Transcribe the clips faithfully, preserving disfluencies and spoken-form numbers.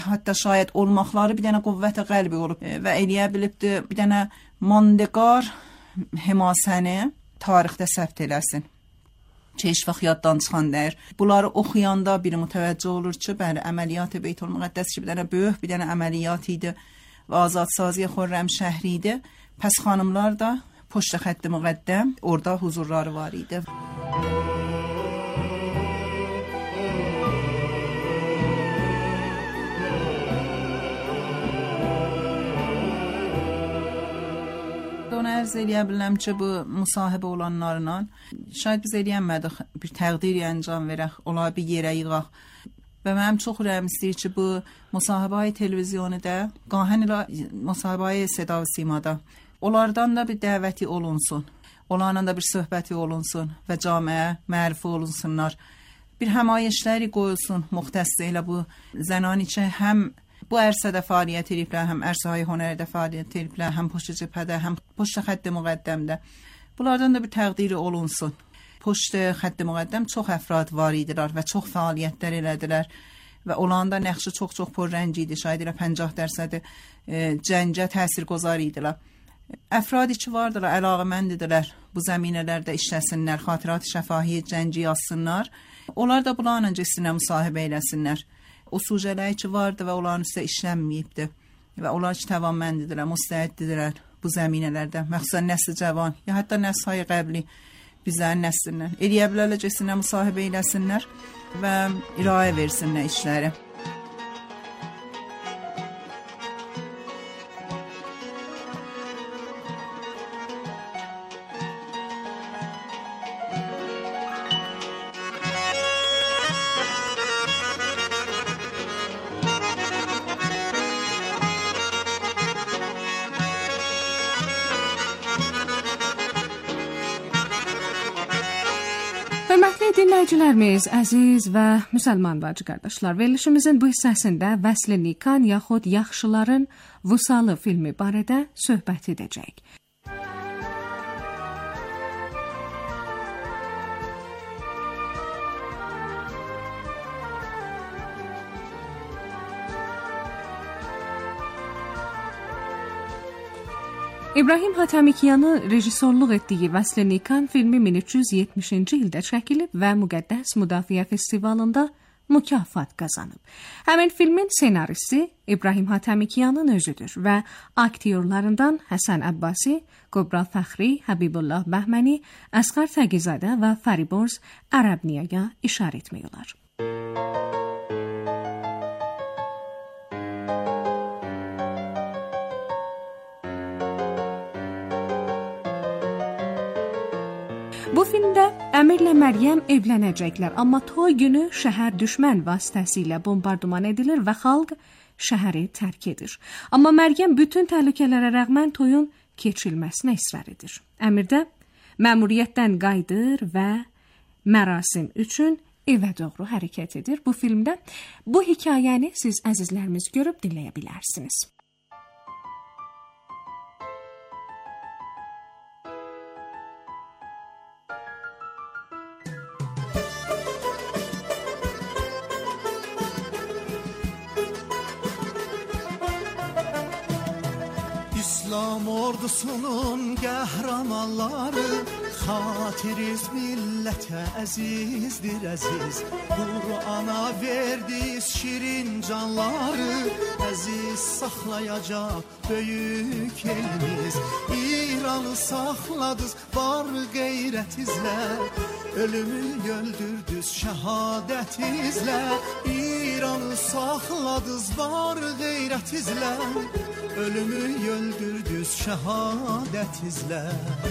Hətta şayət olmaqları bir dənə qüvvət qəlbi olub və eləyə bilibdir bir dənə mandaqar həmasəni tarixdə səbt eləsin. Ki, heç vaxt yaddan çıxan deyir. Bunları oxuyanda biri mütəvəccüh olur ki, bəli, əməliyyat-ı Beytülmüqəddəs ki, bir dənə böyük bir dənə əməliyyat idi və azadsaziyə Xürrəmşəhri idi. Pəs xanımlar da Poçta xətti müqəddəm orada huzurları var idi. Ona ərz eləyə biləm ki, bu müsahibə olanlarla şayad biz eləyənmədik, bir təqdiri əncam verək, ola bir yerə yığaq. Və mənim çox ürəyim istəyir ki, bu müsahibə televizyonu da, qahən ilə müsahibə Seda və Simada, onlardan da bir dəvəti olunsun, onlarla da bir söhbəti olunsun və camiyə mərifə olunsunlar. Bir həmayişləri qoyulsun, müxtəssə ilə bu zənani ki, həm bu ərsədə fəaliyyət ediblər, həm ərsəyə hünərdə fəaliyyət ediblər, həm Poçta cəbhədə, həm Poçta xətti müqəddəmdə. Bunlardan da bir təqdiri olunsun. Poçta xətti müqəddəm çox əfrad var idilər və çox fəaliyyətlər elədilər və onların da nəqşi çox-çox pürrəng idi. Şayad elə pəncah dərəd e, cəngə təsirgüzar idilər. Əfradi ki vardılar, əlaqəməndidirlər, bu zəminələrdə işləsinlər, xatirət şəfahi cəngi yazsınlar. Onlar da bunlarla cəsinə müsahibə eləsinlər. O sujələri ki vardı və onların üstə işlənməyibdi və onlar ki təvanməndidirlər, müstəhiddirlər bu zəminələrdə, məxsusən nəsli cavan, ya hətta nəsli qəbli bizlərin nəslindən. Eləyə bilərlə cəsinə müsahibə eləsinlər və irayə versinlər işləri. Hörmətli dinləyicilərimiz, əziz və müsəlman bacı qardaşlar, verilişimizin bu hissəsində Vəsli Nikan yaxud Yaxşıların Vüsalı filmi barədə söhbət edəcək. İbrahim Hatəmikyanı rejissorluq etdiyi Vəsli Nikan filmi min üç yüz yetmişinci ildə çəkilib və Müqəddəs Müdafiə Festivalında mükafat qazanıb. Həmin filmin senaristi İbrahim Hatəmikyanın özüdür və aktyorlarından Həsən Əbbasi, Qobra Fəxri, Həbibullah Bəhməni, Əsqər Təqizadə və Fəriborz Ərəbniyaya işarə etmək olar. Bu filmdə Əmirlə Məryəm evlənəcəklər, amma toy günü şəhər düşmən vasitəsilə bombardıman edilir və xalq şəhəri tərk edir. Amma Məryəm bütün təhlükələrə rəğmən toyun keçirilməsinə israr edir. Əmir də məmuriyyətdən qayıdır və mərasim üçün evə doğru hərəkət edir. Bu filmdə bu hekayəni siz əzizlərimiz görüb dinləyə bilərsiniz. İslam ordusunun qəhrəmanları, xatiriz millətə əzizdir əziz. Qur'ana verdiz şirin canları, əziz saxlayacaq böyük elimiz. İranı saxladız var qeyrətizlə, ölümü öldürdüz şəhadətizlə. İranı saxladız var qeyrətizlə, ölümü öldürdüz şəhadətizlə.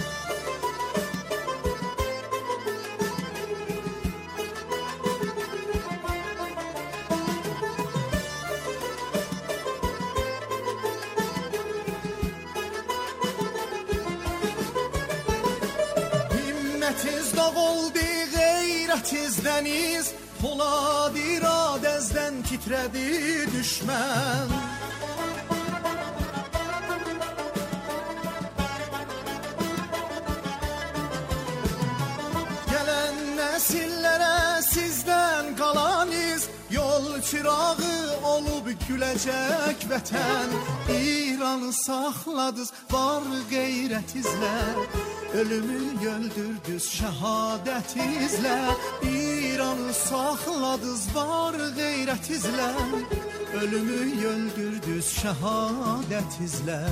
Himmətiz dağ oldu, qeyrətiz dəniz, polad iradəzdən titrədi düşmən. Nəsillərə sizdən qalan iz, yol çırağı olub güləcək vətən. İranı saxladız var qeyrətizlə, ölümü öldürdüz şəhadətizlə. İranı saxladız var qeyrətizlə, ölümü öldürdüz şəhadətizlə.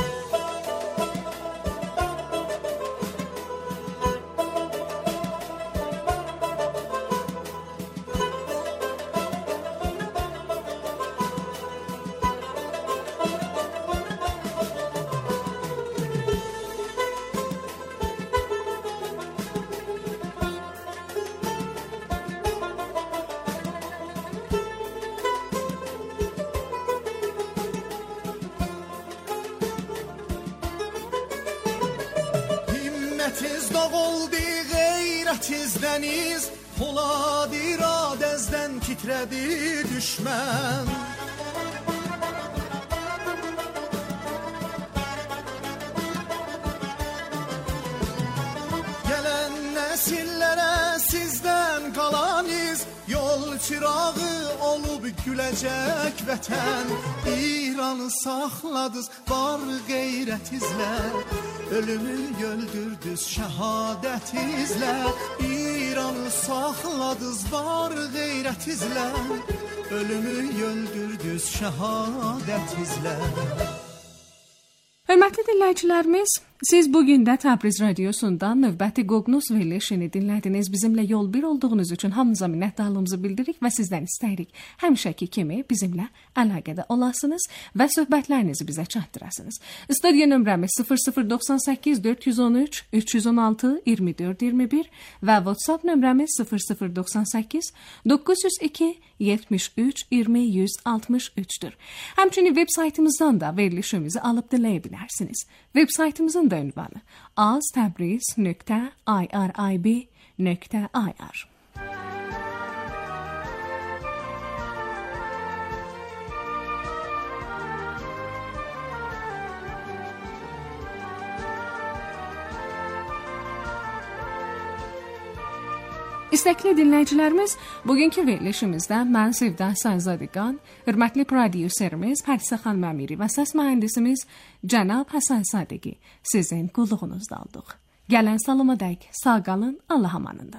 Himmetiz dağ oldu, qeyrətiz dəniz, polad iradəzdən titrədi düşmən. Gələn nəsillərə sizdən qalan iz, yol çırağı olub güləcək vətən. İranı saxladız var qeyrətizlə, ölümü öldürdüz şəhadətizlə. İranı saxladız var qeyrətizlə, ölümü öldürdüz şəhadətizlə. Hörmətli dinləyicilərimiz, siz bugün də Təbriz Radiosundan növbəti Qoqnus verilişini dinlədiniz. Bizimlə yol bir olduğunuz üçün hamınıza minnətdarlığımızı bildiririk və sizdən istəyirik həmişəki kimi bizimlə əlaqədə olasınız və söhbətlərinizi bizə çatdırasınız. Studiya nömrəmiz sıfır sıfır doxsan səkkiz dörd yüz on üç üç yüz on altı iyirmi dörd iyirmi bir və WhatsApp nömrəmiz sıfır sıfır doxsan səkkiz doqquz yüz iki yetmiş üç iyirmi yüz altmış üçdür. Həmçinin veb saytımızdan da verilişimizi alıb dinləyə bilərsiniz. Veb saytımızın da ünvanı aztabriz nöqtə irib nöqtə ir. İstəkli dinləyicilərimiz, bugünkü verilişimizdə mən Sevda Sazadiqan, hörmətli prodüserimiz Pərsə xanım Əmiri və səs mühəndisimiz Cənab Həsən Sadəqi sizin qulluğunuzda olduq. Gələn salamadək sağ qalın, Allah amanında.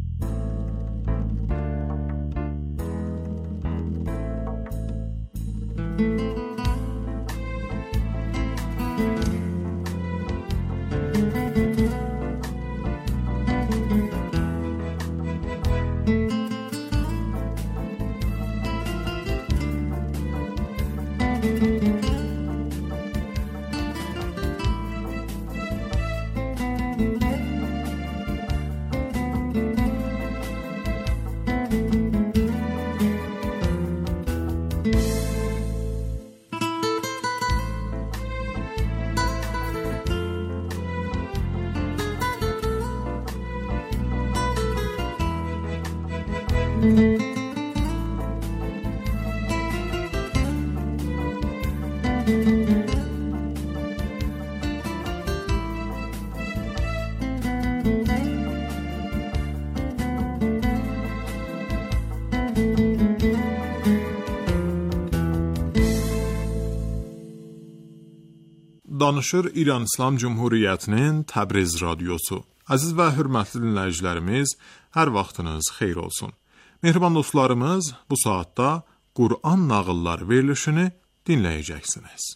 Danışır İran İslam Cumhuriyyətinin Təbriz Radiosu. Əziz və hörmətli dinləyicilərimiz, hər vaxtınız xeyir olsun. Mehriban dostlarımız, bu saatda Qur'an nağılları verilişini dinləyəcəksiniz.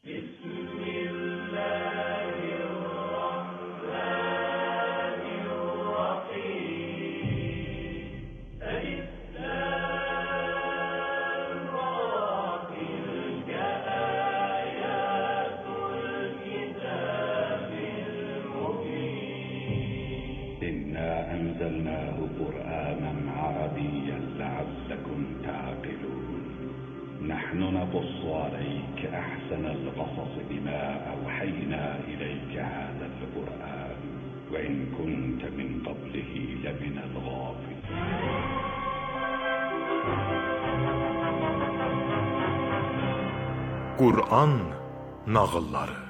أنزلناه قرآنا عربيا لعلكم تعقلون نحن نقص عليك أحسن القصص بما أوحينا إليك هذا القرآن وإن كنت من قبله لمن الغافلين. Qur'an nağılları.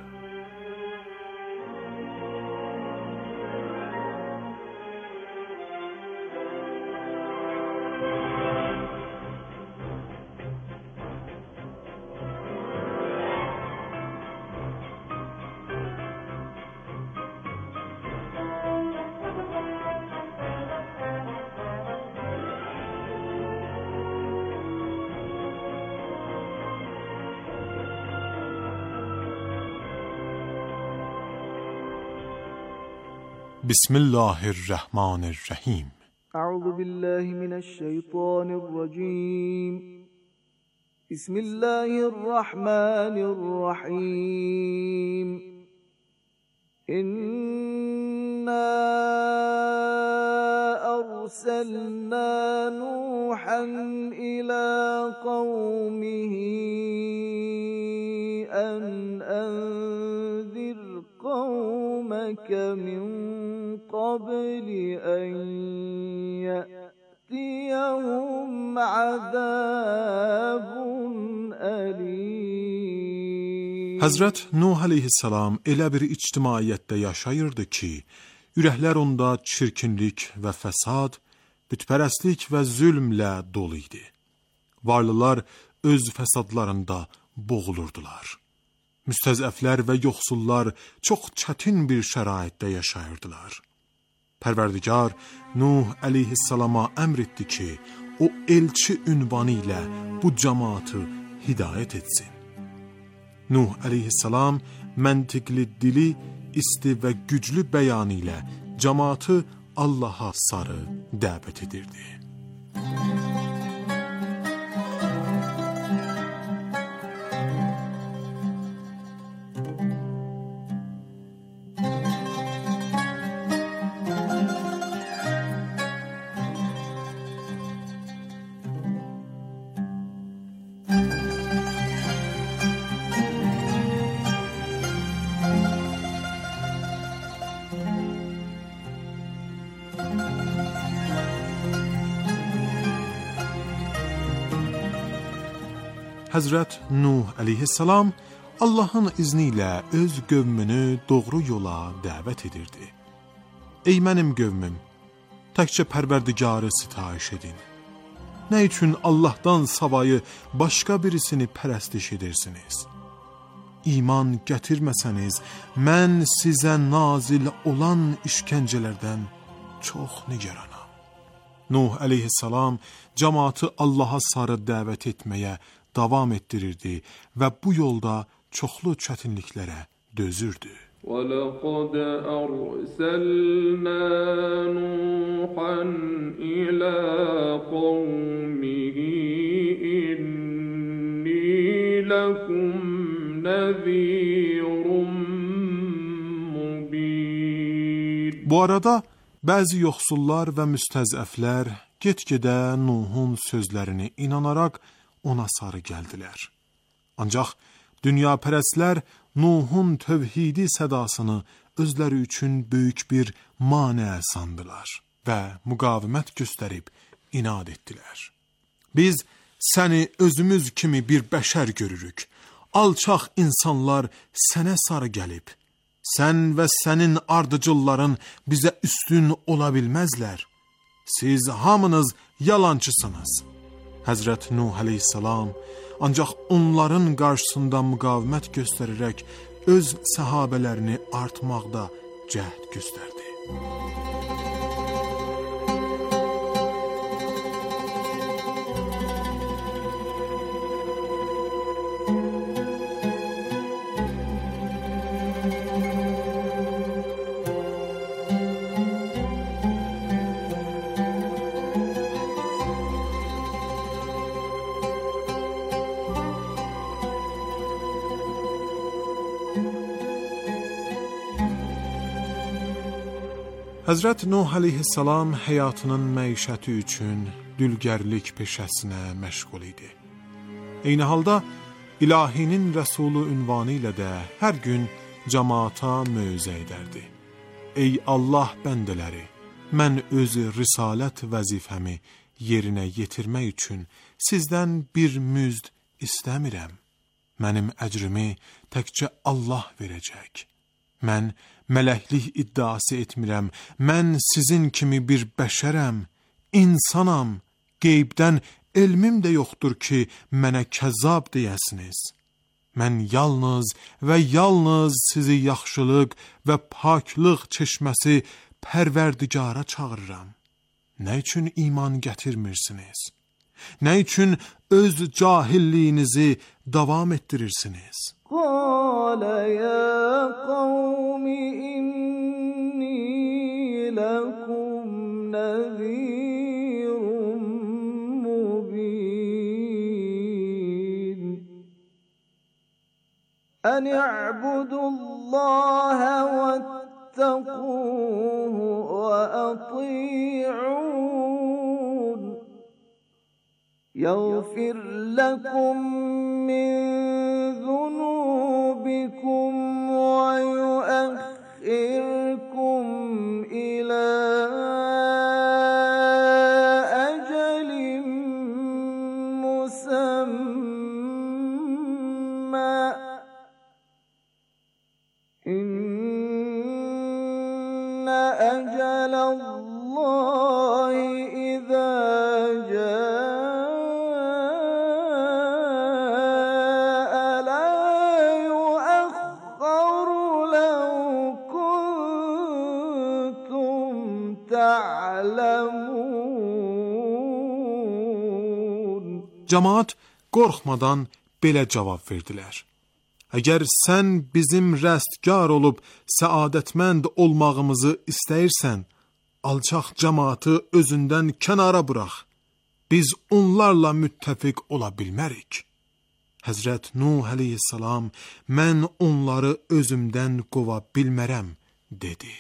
بسم الله الرحمن الرحیم. اعوذ بالله من الشیطان الرجیم. بسم الله الرحمن الرحیم. إنا أرسلنا نوحا إلى قومه أن أنذر قومك من قبل أن يأتيهم عذاب أليم. Həzrət Nuh əleyhissalam elə bir ictimaiyyətdə yaşayırdı ki, ürəklər onda çirkinlik və fəsad, bütpərəstlik və zülmlə dolu idi. Varlılar öz fəsadlarında boğulurdular. Müstəzəflər və yoxsullar çox çətin bir şəraitdə yaşayırdılar. Pərverdigar Nuh əleyhissalama əmr etdi ki, o elçi ünvanı ilə bu cəmaatı hidayət etsin. Nuh əleyhissalam məntiqli dili, isti və güclü bəyanı ilə cəmaatı Allaha sarı dəvət edirdi. Həzrət Nuh əleyhissalam Allahın izni ilə öz qövmünü doğru yola dəvət edirdi. Ey mənim qövmüm, təkcə Pərverdigarı sitayiş edin. Nə üçün Allahdan savayı başqa birisini pərəstiş edirsiniz? İman gətirməsəniz, mən sizə nazil olan işgəncələrdən çox nigaranam. Nuh əleyhissalam cəmaatı Allaha sarı dəvət etməyə davam etdirirdi və bu yolda çoxlu çətinliklərə dözürdü. وَلَقَدْ أَرْسَلْنَا نُوحًا إِلَى قَوْمِهِ إِنِّي لَكُمْ نَذِيرٌ مُبِينٌ. Bu arada bəzi yoxsullar və müstəzəflər get-gedə Nuhun sözlərini inanaraq ona sarı gəldilər. Ancaq dünyapərəstlər Nuhun tövhidi sədasını özləri üçün böyük bir manə sandılar və müqavimət göstərib inad etdilər. Biz səni özümüz kimi bir bəşər görürük. Alçaq insanlar sənə sarı gəlib. Sən və sənin ardıcılların bizə üstün ola bilməzlər. Siz hamınız yalancısınız. Həzrət Nuh əleyhissalam ancaq onların qarşısında müqavimət göstərərək öz səhabələrini artmaqda cəhd göstərdi. Həzrət Nuh əleyhissalam həyatının məişəti üçün dülgərlik peşəsinə məşğul idi. Eyni halda ilahinin rəsulu ünvanı ilə də hər gün cəmaata mövzə edərdi. Ey Allah bəndələri, mən öz risalət vəzifəmi yerinə yetirmək üçün sizdən bir müzd istəmirəm. Mənim əcrimi təkcə Allah verəcək. Mən mələklik iddiası etmirəm. Mən sizin kimi bir bəşərəm, insanam. Qeybdən elmim də yoxdur ki, mənə kəzzab deyəsiniz. Mən yalnız və yalnız sizi yaxşılıq və paklıq çeşməsi Pərverdigara çağırıram. Nə üçün iman gətirmirsiniz? Nə üçün öz cahilliyinizi davam etdirirsiniz? قال يا قوم إني نذير مبين أن اعبدوا الله واتقوه وأطيعون يغفر لكم من ذنوبكم ويؤخركم إلى أجل مسمى إن أجل الله إذا جاء لا يؤخر لو كنتم تعلمون. Cemaat qorxmadan belə cavab verdilər: Əgər sən bizim rəstgar olub səadətmənd olmağımızı istəyirsən, alçaq cəmaatı özündən kənara burax. Biz onlarla müttəfiq ola bilmərik. Həzrət Nuh əleyhissalam, mən onları özümdən qova bilmərəm, dedi.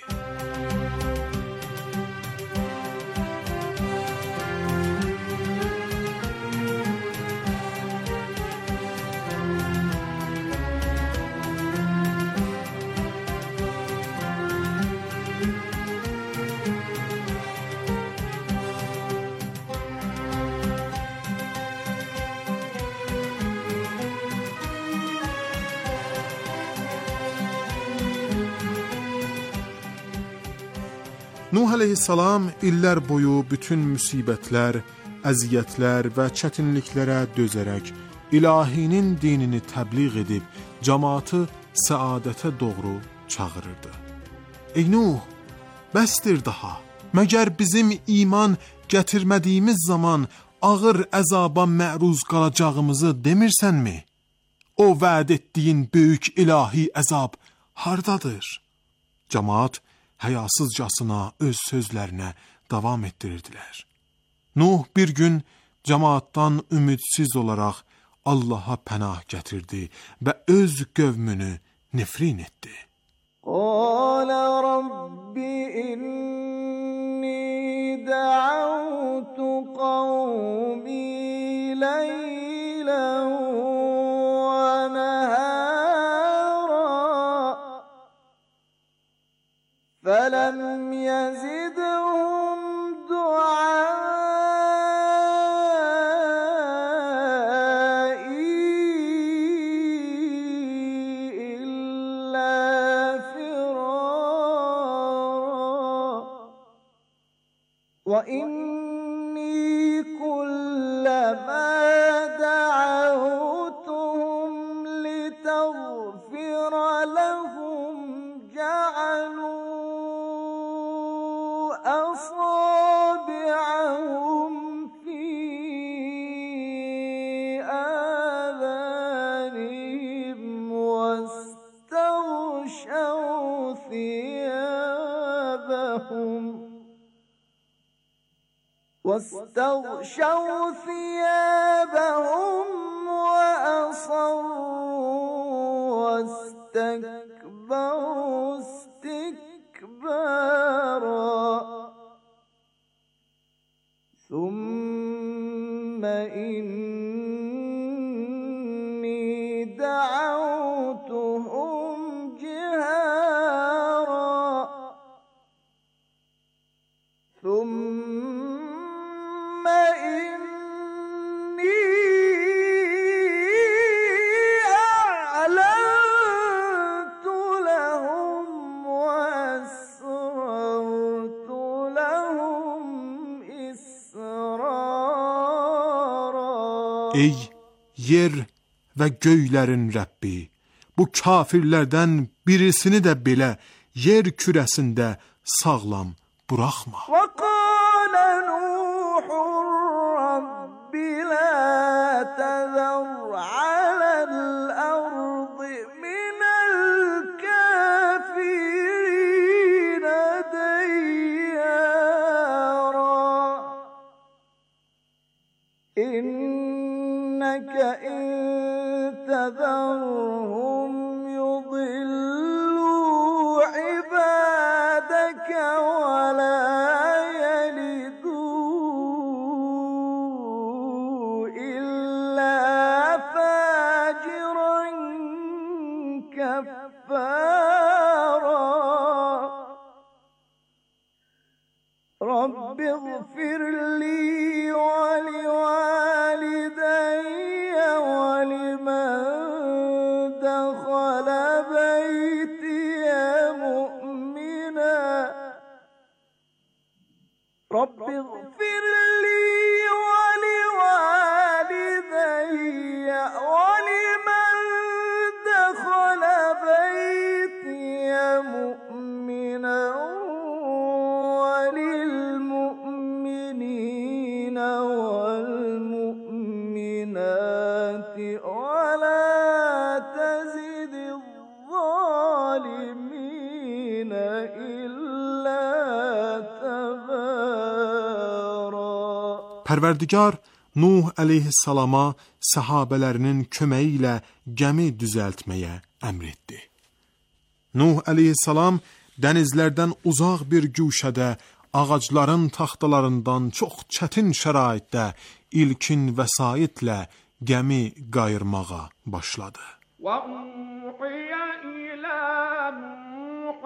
Nuh əleyhissalam illər boyu bütün müsibətlər, əziyyətlər və çətinliklərə dözərək ilahinin dinini təbliğ edib cəmaatı səadətə doğru çağırırdı. Ey Nuh, bəsdir daha. Məgər bizim iman gətirmədiyimiz zaman ağır əzaba məruz qalacağımızı demirsənmi? O vəd etdiyin böyük ilahi əzab hardadır? Cəmaat həyasızcasına öz sözlərinə davam etdirirdilər. Nuh bir gün cəmaatdan ümidsiz olaraq Allaha pənah gətirdi və öz qövmünü nifrin etdi. Qala Rabbi inni da'awtu qawmi leylan və nahara فلم يزدهم دعائي إلا فرارا وإني كلما دعوتهم لتغفر لهم جعلوا أصابعهم في آذانهم واستغشوا ثيابهم واستغشوا ثيابهم وأصروا واستكبروا استكبارا ثم إني دعوتهم جهارا ثم إني أعلنت لهم وأسررت لهم Ey yer və göylərin Rəbbi, bu kafirlərdən birisini də belə yer kürəsində sağlam buraxma. وقال نوح رب لا تذر على الأرض من الكافرين ديارا تذرهم يضلوا عبادك ولا يلدوا إلا فاجرا كفارا رب اغفر لي ولوالدي ولمن دخل بيتي مؤمنا رب اغفر لي ولوالدي ولمن دخل بيتي مؤمنا وللمؤمنين والمؤمنات ولا تزد الظالمين إلا تبارا. Pərverdigar Nuh əleyhissalama səhabələrinin köməyi ilə gəmi düzəltməyə əmr etdi. Nuh əleyhissalam dənizlərdən uzaq bir güşədə ağacların taxtalarından çox çətin şəraitdə ilkin vəsaitlə gəmi qayırmağa başladı. وَأُوحِيَ إِلَى نُوحٍ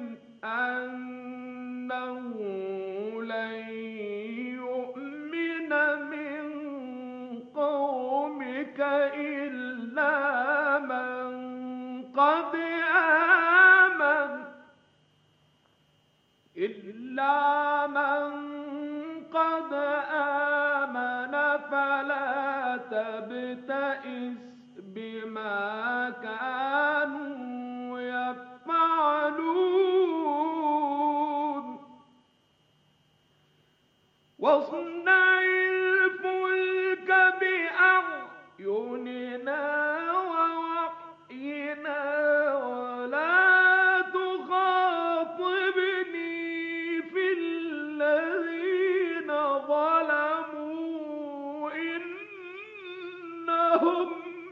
أَنَّهُ لَن يُؤْمِنَ مِن قَوْمِكَ إِلَّا مَن قَدْ آمَنَ إِلَّا مَن قَدْ آمَنَ فَلَا تَبْتَئِسْ بِمَا كَانُوا يَفْعَلُونَ وَاصْنَعِ الْفُلْكَ بِأَعْيُنِنَا وَوَحْيِنَا وَلَا تُخَاطِبْنِي فِي الَّذِينَ ظَلَمُوا إِنَّهُمْ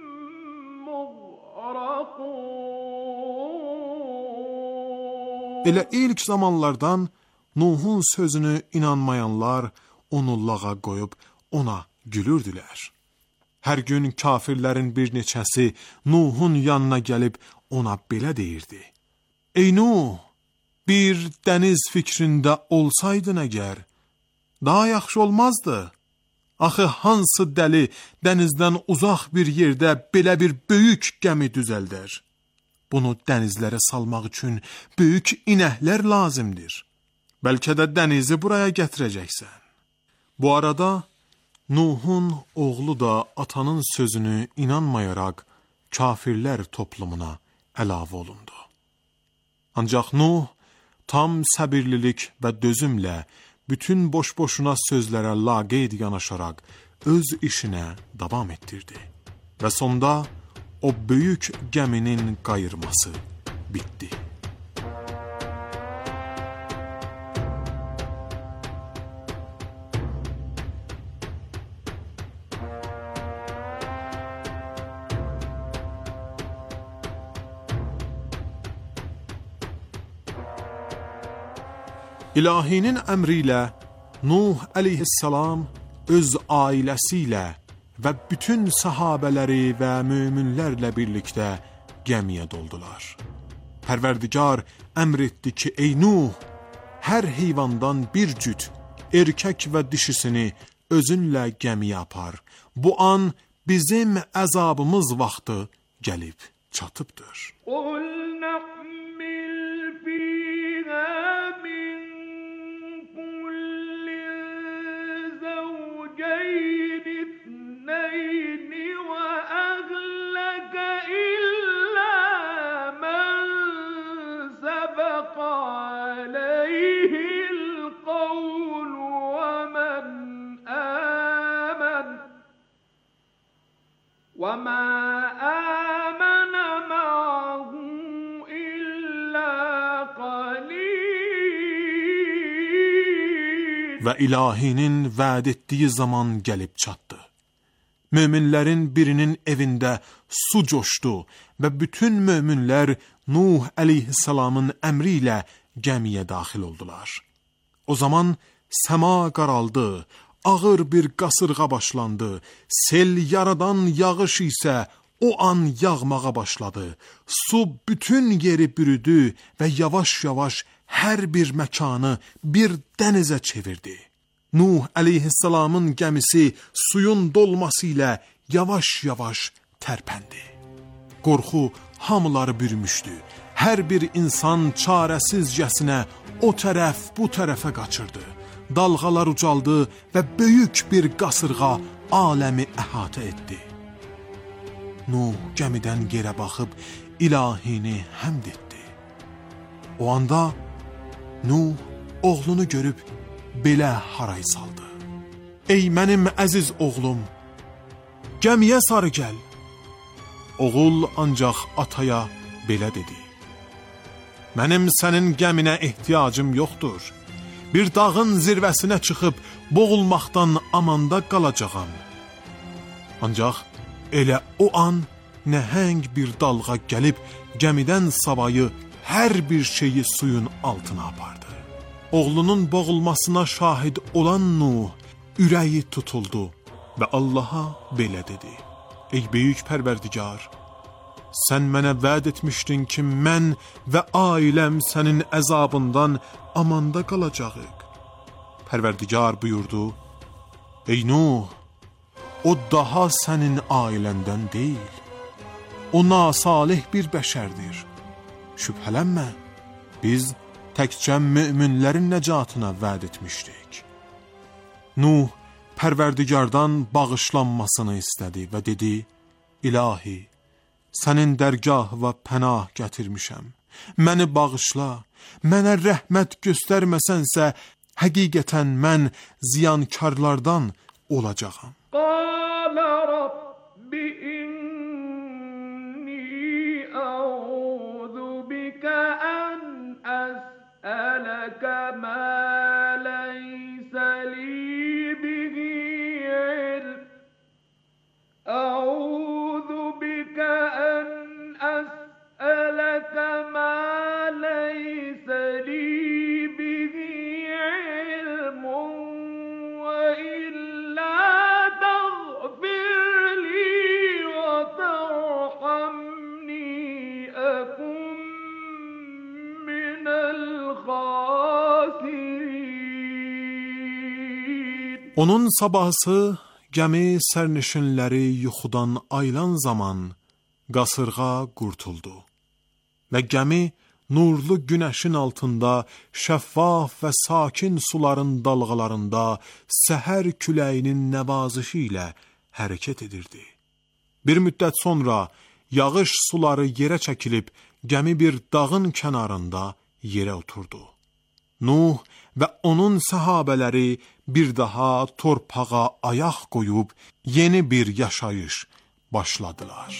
Elə ilk zamanlardan Nuhun sözünü inanmayanlar onu lağa qoyub ona gülürdülər. Hər gün kafirlərin bir neçəsi Nuhun yanına gəlib ona belə deyirdi: Ey Nuh, bir dəniz fikrində olsaydın əgər, daha yaxşı olmazdı. Axı hansı dəli dənizdən uzaq bir yerdə belə bir böyük gəmi düzəldər? Bunu dənizlərə salmaq üçün böyük inəklər lazımdır. Bəlkə də dənizi buraya gətirəcəksən. Bu arada Nuhun oğlu da atanın sözünü inanmayaraq kafirlər toplumuna əlavə olundu. Ancaq Nuh tam səbirlilik və dözümlə bütün boş-boşuna sözlərə laqeyd yanaşaraq öz işinə davam etdirdi. Və sonda o böyük gəminin qayırması bitdi. İlahinin əmri ilə Nuh əleyhissalam öz ailəsi ilə və bütün sahabələri və möminlərlə birlikdə gəmiyə doldular. Pərverdigar əmr etdi ki, ey Nuh, hər heyvandan bir cüt, erkək və dişisini özünlə gəmiyə apar. Bu an bizim əzabımız vaxtı gəlib çatıbdır. وَمَا آمَنَ مَعَهُ إِلَّا قَلِيلٌ. Və ilahinin vəd etdiyi zaman gəlib çatdı. möminlərin birinin evində su coşdu və bütün möminlər Nuh əleyhissalamın əmri ilə gəmiyə daxil oldular. O zaman səma qaraldı, ağır bir qasırğa başlandı, sel yaradan yağış isə o an yağmağa başladı. Su bütün yeri bürüdü və yavaş-yavaş hər bir məkanı bir dənizə çevirdi. Nuh əleyhissalamın gəmisi suyun dolması ilə yavaş-yavaş tərpəndi. Qorxu hamıları bürümüşdü. Hər bir insan çarəsizcəsinə o tərəf, bu tərəfə qaçırdı. Dalğalar ucaldı və böyük bir qasırğa aləmi əhatə etdi. Nuh gəmidən yerə baxıb ilahini həmd etdi. O anda Nuh oğlunu görüb belə haray saldı. Ey mənim əziz oğlum, gəmiyə sarı gəl. Oğul ancaq ataya belə dedi. Mənim sənin gəminə ehtiyacım yoxdur. Bir dağın zirvəsinə çıxıb boğulmaqdan amanda qalacağam. Ancaq elə o an nəhəng bir dalğa gəlib gəmidən savayı hər bir şeyi suyun altına apardı. Oğlunun boğulmasına şahid olan Nuh ürəyi tutuldu və Allaha belə dedi. Ey böyük Pərverdigar, sən mənə vəd etmişdin ki, mən və ailəm sənin əzabından amanda qalacağıq. Pərverdigar buyurdu, ey Nuh, o daha sənin ailəndən deyil. O nasalih bir bəşərdir. Şübhələnmə, biz təkcə möminlərin nəcatına vəd etmişdik. Nuh Pərverdigardan bağışlanmasını istədi və dedi, İlahi, sənin dərgah və pənah gətirmişəm. Məni bağışla, mənə rəhmət göstərməsənsə, həqiqətən mən ziyankarlardan olacağam. Qala Rabbi inni a'udhu bika an as'alaka ma laysa li bihi ilm. A'udhu bika an as'alaka ma laysa li bihi ilm wa illa taghfir li wa tarhamni akun minal khasirin. Onun sabahısı gəmi sərnişinləri yuxudan ayılan zaman qasırğa qurtuldu və gəmi nurlu günəşin altında şəffaf və sakin suların dalğalarında səhər küləyinin nəvazişi ilə hərəkət edirdi. Bir müddət sonra yağış suları yerə çəkilib gəmi bir dağın kənarında yerə oturdu. Nuh və onun səhabələri bir daha torpağa ayaq qoyub yeni bir yaşayış başladılar.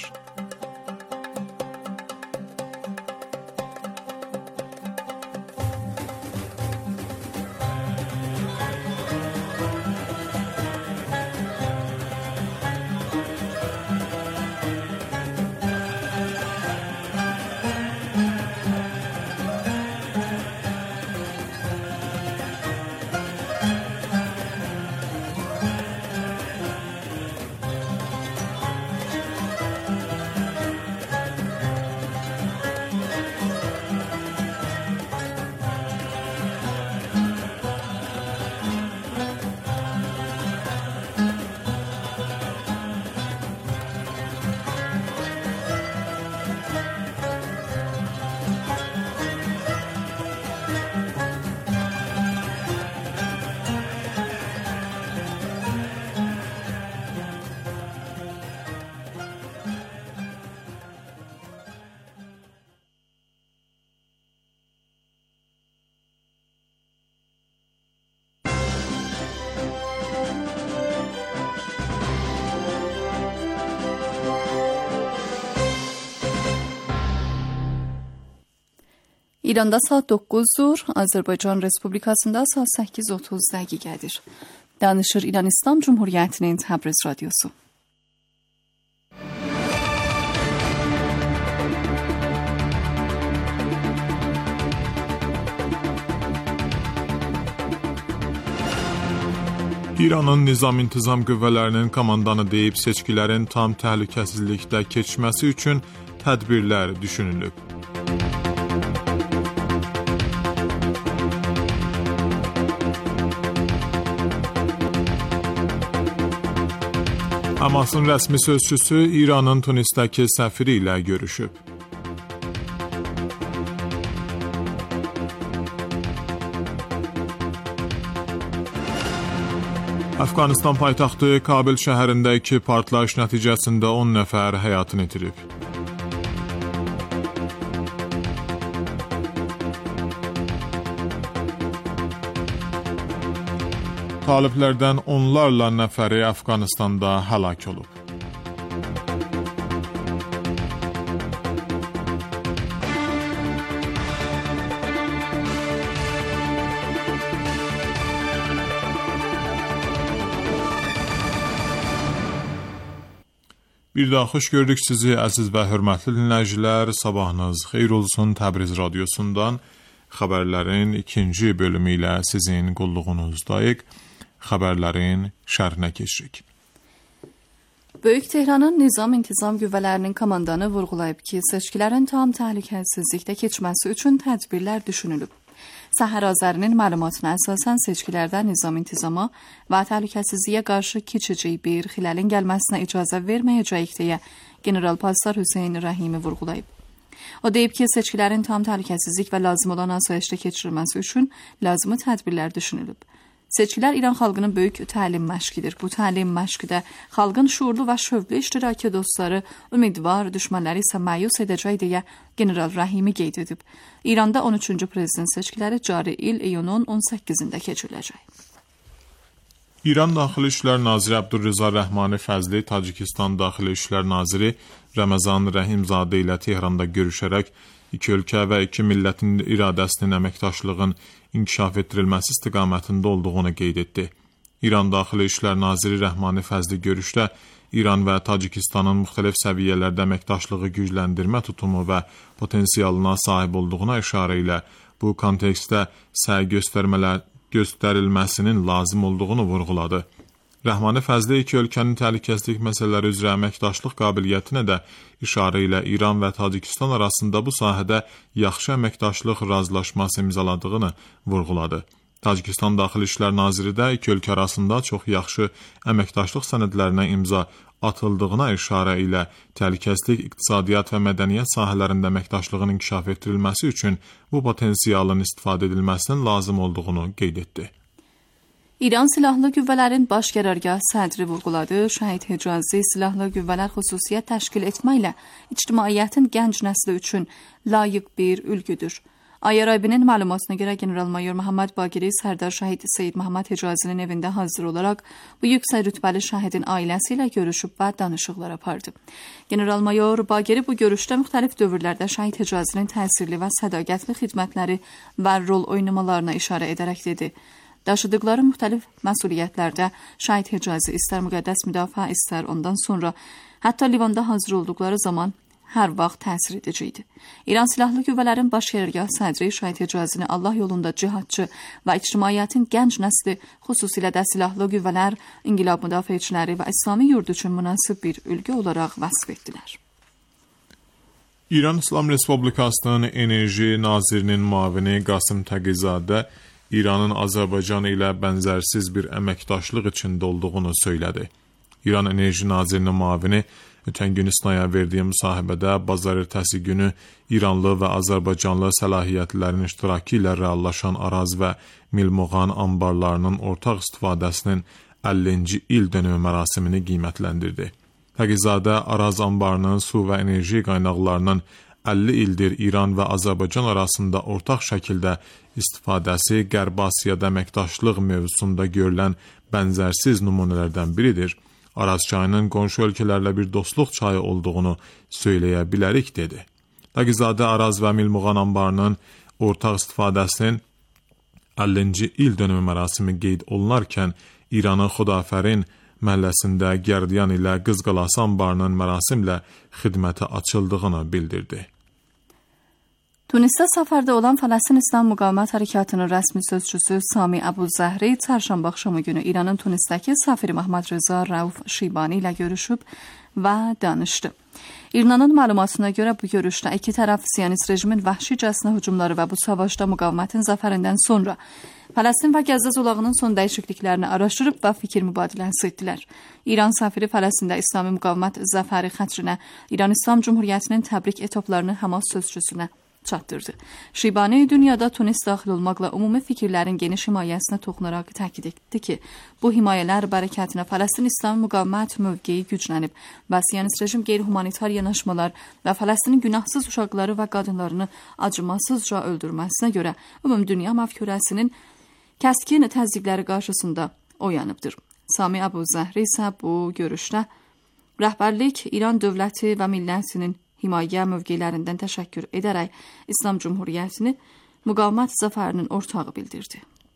İranda saat doqquzdur, Azərbaycan Respublikasında saat səkkiz otuz dəqiqədir. Danışır İran İslam Cumhuriyyətinin Təbriz Radyosu. İranın nizam-intizam qüvvələrinin komandanı deyib seçkilərin tam təhlükəsizlikdə keçməsi üçün tədbirlər düşünülüb. Hamasın rəsmi sözçüsü İranın Tunisdəki səfiri ilə görüşüb. Əfqanistan paytaxtı Kabil şəhərində iki partlayış nəticəsində on nəfər həyatını itirib. Taliblərdən onlarla nəfəri Əfqanistanda həlak olub. Bir daha xoş gördük sizi əziz və hörmətli dinləyicilər. Sabahınız xeyir olsun. Təbriz radiosundan xəbərlərin ikinci bölümü ilə sizin qulluğunuzdayıq. Xəbərlərin şərhinə keçirik. Böyük Tehranın nizam-intizam qüvvələrinin komandanı vurğulayıb ki, seçkilərin tam təhlükəsizlikdə keçməsi üçün tədbirlər düşünülüb. Səhər Azərinin məlumatına əsasən seçkilərdə nizam-intizama və təhlükəsizliyə qarşı keçici bir xiləlin gəlməsinə icazə verməyəcəyik deyə General Pasdar Hüseyn Rəhimi vurğulayıb. O deyib ki, seçkilərin tam təhlükəsizlik və lazım olan asayişdə keçirilməsi üçün lazımi tədbirlər düşünülüb. Seçkilər İran xalqının böyük təlim məşqidir. Bu təlim məşqidə xalqın şuurlu və şövqlü iştirakı dostları ümidvar, düşmənləri isə məyus edəcək deyə General Rəhimi qeyd edib. İranda on üçüncü prezident seçkiləri cari il iyunun on səkkizində keçiriləcək. İran Daxili İşlər Naziri Abdurreza Rəhmani Fəzli, Tacikistan Daxili İşlər Naziri Ramazan Rəhimzadə ilə Tehranda görüşərək iki ölkə və iki millətin iradəsinin əməkdaşlığın inkişaf etdirilməsi istiqamətində olduğunu qeyd etdi. İran Daxili İşlər Naziri Rəhmani Fəzli görüşdə İran və Tacikistanın müxtəlif səviyyələrdə əməkdaşlığı gücləndirmə tutumu və potensialına sahib olduğuna işarə ilə bu kontekstdə səy göstərmələr göstərilməsinin lazım olduğunu vurğuladı. Rəhmani Fəzli iki ölkənin təhlükəsizlik məsələləri üzrə əməkdaşlıq qabiliyyətinə də işarə ilə İran və Tacikistan arasında bu sahədə yaxşı əməkdaşlıq razılaşması imzaladığını vurğuladı. Tacikistan Daxili İşlər Naziri də iki ölkə arasında çox yaxşı əməkdaşlıq sənədlərinə imza atıldığına işarə ilə təhlükəsizlik, iqtisadiyyat və mədəniyyət sahələrində əməkdaşlığın inkişaf etdirilməsi üçün bu potensialın istifadə edilməsinin lazım olduğunu qeyd etdi. İran Silahlı Qüvvələrin Baş Qərargah sədri vurğuladı, Şəhid Hicazi Silahlı Qüvvələr xüsusiyyət təşkil etməklə ictimaiyyətin gənc nəsli üçün layiq bir ülgüdür. A R I B-nin məlumatına görə General-Mayor Məhəmməd Baqiri Sərdar Şəhid Seyid Məhəmməd Hicazinin evində hazır olaraq bu yüksək rütbəli şəhidin ailəsi ilə görüşüb və danışıqlar apardı. General-Mayor Baqiri bu görüşdə müxtəlif dövrlərdə Şəhid Hicazinin təsirli və sədaqətli xidmətləri və rol oynamalarına işarə edərək dedi. Daşıdıqları müxtəlif məsuliyyətlərdə Şəhid Hicazi istər müqəddəs müdafiə, istər ondan sonra, hətta Livanda hazır olduqları zaman hər vaxt təsir edici idi. İran Silahlı Qüvvələrin Baş Qərargah sədri Şəhid Hicazini Allah yolunda cihadçı və ictimaiyyətin gənc nəsli, xüsusilə də silahlı qüvvələr, inqilab müdafiəçiləri və İslami yurd üçün münasib bir ülgü olaraq vəsf etdilər. İran İslam Respublikasının Enerji Nazirinin müavini Qasım Təqizadə İranın Azərbaycan ilə bənzərsiz bir əməkdaşlıq içində olduğunu söylədi. İran Enerji Nazirinin müavini ötən gün İsnaya verdiyi müsahibədə bazar ertəsi günü İranlı və Azərbaycanlı səlahiyyətlilərin iştirakı ilə reallaşan Araz və Milmoğan anbarlarının ortaq istifadəsinin əllinci il dönümü mərasimini qiymətləndirdi. Təqizadə Araz anbarının su və enerji qaynaqlarının əlli ildir İran və Azərbaycan arasında ortaq şəkildə istifadəsi Qərb Asiyada əməkdaşlıq mövzusunda görülən bənzərsiz nümunələrdən biridir. Araz çayının qonşu ölkələrlə bir dostluq çayı olduğunu söyləyə bilərik, dedi. Təqizadə Araz və Milmoğan anbarının ortaq istifadəsinin əllinci il dönümü mərasimi qeyd olunarkən İranın Xudafərin məhəlləsində Gərdiyan ilə Qızqalası anbarının mərasimlə xidmətə açıldığını bildirdi. Tunisdə səfərdə olan Fələstin İslam Müqavimət Hərəkatının rəsmi sözçüsü Sami Əbuzəhri çərşənbə axşamı günü İranın Tunisdəki səfiri Məhəmməd Rza Rauf Şibani ilə görüşüb və danışdı. İranın məlumatına görə bu görüşdə iki tərəf Siyonist rejimin vəhşicəsinə hücumları və bu savaşda müqavimətin zəfərindən sonra Fələstin və Qəzza zolağının son dəyişikliklərini araşdırıb və fikir mübadiləsi etdilər. İran səfiri Fələstində İslami müqavimət zəfəri xətrinə İran İslam Cümhuriyyətinin təbrik etoblarını Həmas sözçüsünə çatdırdı. Şibani dünyada Tunis daxil olmaqla ümumi fikirlərin geniş himayəsinə toxunaraq təkid etdi ki, bu himayələr bərəkətinə Fələstin İslam müqavimət mövqeyi güclənib və Siyonist rejim qeyri-humanitar yanaşmalar və Fələstinin günahsız uşaqları və qadınlarını acımasızca öldürməsinə görə ümum dünya məfkurəsinin kəskin təzyiqləri qarşısında oyanıbdır. Sami Əbuzəhri isə bu görüşdə rəhbərlik İran dövləti və millətinin himayə mövqelərindən təşəkkür edərək İslam Cümhuriyyətini müqavimət zəfərinin ortağı bildirdi.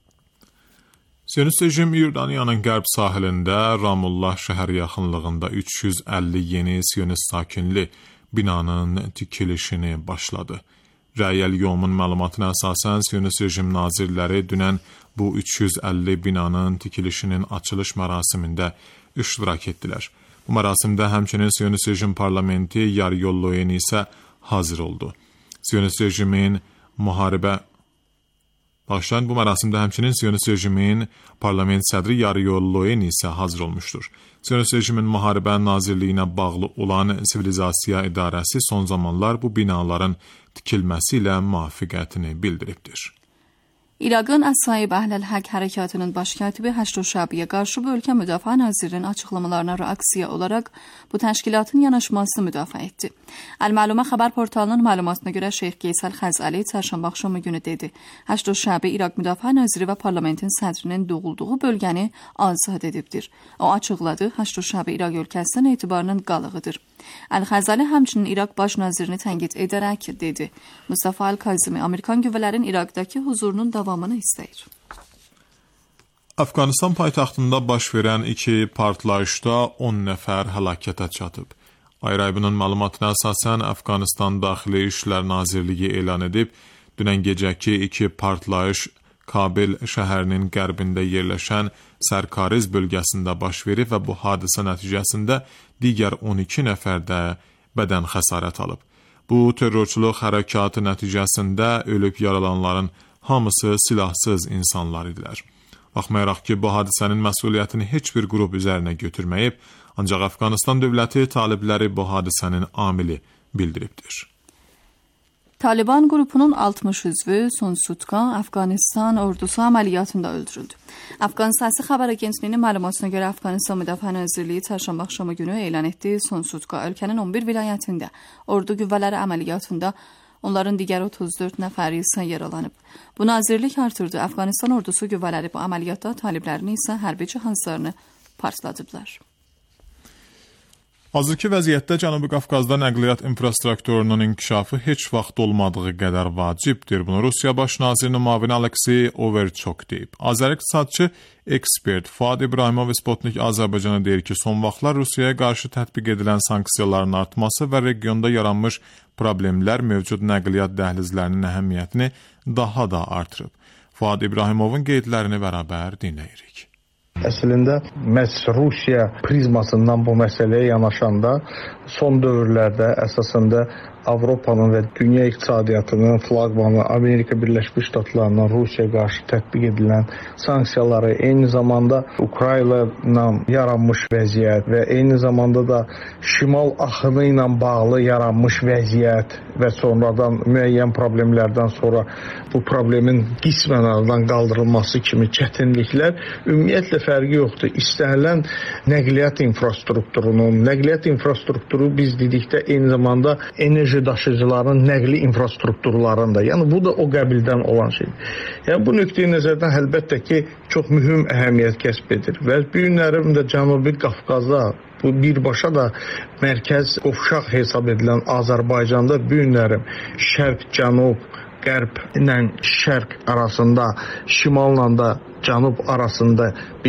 Siyonist rejim İordaniyanın qərb sahilində Ramullah şəhəri yaxınlığında üç yüz əlli yeni Siyonist sakinli binanın tikilişini başladı. Rəy-əl-Yomun məlumatına əsasən Siyonist rejim nazirləri dünən bu üç yüz əlli binanın tikilişinin açılış mərasimində iştirak etdilər. Bu mərasimdə həmçinin Siyonist rejim parlamenti Yaryolloyen isə hazır oldu. Siyonist rejimin müharibə Başlayan bu mərasimdə həmçinin Siyonist rejimin parlament sədri Yaryolloyen isə hazır olmuşdur. Siyonist rejimin müharibə nazirliyinə bağlı olan Sivilizasiya İdarəsi son zamanlar bu binaların tikilməsi ilə müvafiqətini bildiribdir. İraqın Əs-Saib Əhl-əl-Həq hərəkatının baş katibi Həşd Şabiyə qarşı bu ölkə müdafiə nazirinin açıqlamalarına reaksiya olaraq bu təşkilatın yanaşmasını müdafiə etdi. Əl-Məlumə xəbər portalının məlumatına görə Şeyx Qeysəl Xəzəli çərşənbə axşamı günü dedi. Həşd Şabi İraq müdafiə naziri və parlamentin sədrinin doğulduğu bölgəni azad edibdir. O açıqladı, Həşd Şabi İraq ölkəsinin etibarının qalığıdır. Əl-Xəzəli həmçinin İraq baş nazirini tənqid edərək dedi. Mustafa Əl-Kazimi Amerikan qüvvələrin İraqdakı huzurunun davamını istəyir. Əfqanistan paytaxtında baş verən iki partlayışda on nəfər həlakətə çatıb. Ayrıbının məlumatına əsasən Əfqanistan Daxili İşlər Nazirliyi elan edib, dünən gecəki iki partlayış Kabil şəhərinin qərbində yerləşən Sərkariz bölgəsində baş verib və bu hadisə nəticəsində digər on iki nəfər də bədən xəsarət alıb. Bu terrorçuluq hərəkatı nəticəsində ölüb yaralananların hamısı silahsız insanlar idilər. Baxmayaraq ki, bu hadisənin məsuliyyətini heç bir qrup üzərinə götürməyib, ancaq Əfqanistan dövləti talibləri bu hadisənin amili bildiribdir. Taliban qrupunun altmış üzvü son sutka Əfqanistan ordusu əməliyyatında öldürüldü. Əfqan Səsi xəbər agentliyinin məlumatına görə Əfqanistan Müdafiə Nazirliyi çərşənbə axşamı günü elan etdi, son sutka ölkənin on bir vilayətində ordu qüvvələri əməliyyatında onların digər otuz dörd nəfəri isə yaralanıb. Bu nazirlik artırdı. Əfqanistan ordusu qüvvələri bu əməliyyatda taliblərini isə hərbi cihazlarını partladıblar. Hazırki vəziyyətdə Cənubi Qafqazda nəqliyyat infrastrukturunun inkişafı heç vaxt olmadığı qədər vacibdir. Bunu Rusiya Baş Nazirinin müavini Aleksey Overchok deyib. Azər iqtisadçı ekspert Fuad İbrahimov Sputnik Azərbaycana deyir ki, son vaxtlar Rusiyaya qarşı tətbiq edilən sanksiyaların artması və regionda yaranmış problemlər mövcud nəqliyyat dəhlizlərinin əhəmiyyətini daha da artırıb. Fuad İbrahimovun qeydlərini bərabər dinləyirik. Əslində, məhz Rusiya prizmasından bu məsələyə yanaşanda son dövrlərdə əsasında Avropanın və dünya iqtisadiyyatının flaqmanı Amerika Birləşmiş Ştatlarından Rusiyaya qarşı tətbiq edilən sanksiyaları, eyni zamanda Ukrayna ilə yaranmış vəziyyət və eyni zamanda da şimal axını ilə bağlı yaranmış vəziyyət və sonradan müəyyən problemlərdən sonra bu problemin qismən aradan qaldırılması kimi çətinliklər ümumiyyətlə fərqi yoxdur. İstənilən nəqliyyat infrastrukturunun, nəqliyyat infrastrukturu biz dedikdə eyni zamanda enerji daşıyıcıların nəqli infrastrukturlarında. Yəni bu da o qəbildən olan şeydir. Yəni bu nöqteyi nəzərdən əlbəttə ki, çox mühüm əhəmiyyət kəsb edir. Və bu günlərim də Cənubi Qafqazda bu birbaşa da mərkəz qovşaq hesab edilən Azərbaycanda bu günlərim şərq, cənub, qərb ilə şərq arasında, şimalla da cənub arasında bir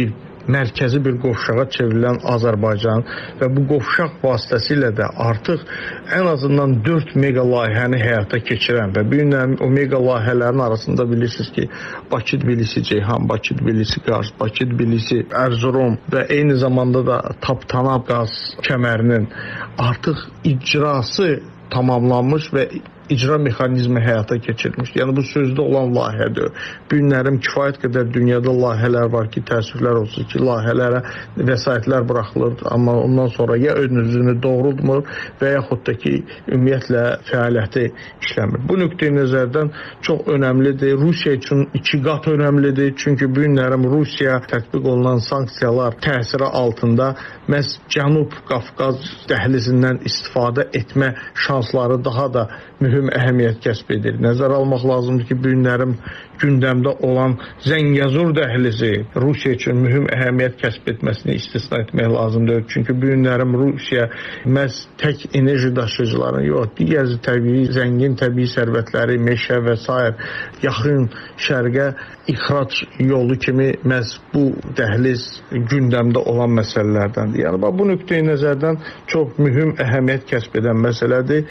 mərkəzi bir qovşağa çevrilən Azərbaycan və bu qovşaq vasitəsilə də artıq ən azından dörd mega layihəni həyata keçirən və bu günlərin o mega layihələrin arasında bilirsiniz ki, Bakı-Tbilisi-Ceyhan, Bakı-Tbilisi-Qars, Bakı-Tbilisi, Erzurum və eyni zamanda da Taptanab qaz kəmərinin artıq icrası tamamlanmış və icra mexanizmi həyata keçirilmişdir. Yəni bu sözdə olan layihədir. Bu günlərim kifayət qədər dünyada layihələr var ki, təəssüflər olsun ki, layihələrə vəsaitlər buraxılır, amma ondan sonra ya ön özünü doğrultmur və yaxud da ki, ümumiyyətlə fəaliyyəti işləmir. Bu nöqteyi nəzərdən çox önəmlidir. Rusiya üçün iki qat önəmlidir. Çünki bu günlərim Rusiya tətbiq olunan sanksiyalar təsiri altında məhz Cənub Qafqaz dəhlizindən istifadə etmə şansları daha da mühüm əhəmiyyət kəsb edir. Nəzərə almaq lazımdır ki, bu günlərim gündəmdə olan Zəngəzur dəhlizi Rusiya üçün mühüm əhəmiyyət kəsb etməsini istisna etmək lazımdır. Çünki bu günlərim Rusiya məhz tək enerji daşıyıcılarının yox, digər təbii, zəngin təbii sərvətləri, meşə və s. yaxın şərqə ixrac yolu kimi məhz bu dəhliz gündəmdə olan məsələlərdəndir. Yəni, bu nöqteyi nəzərdən çox mühüm əhəmiyyət kəsb edən məsələdir.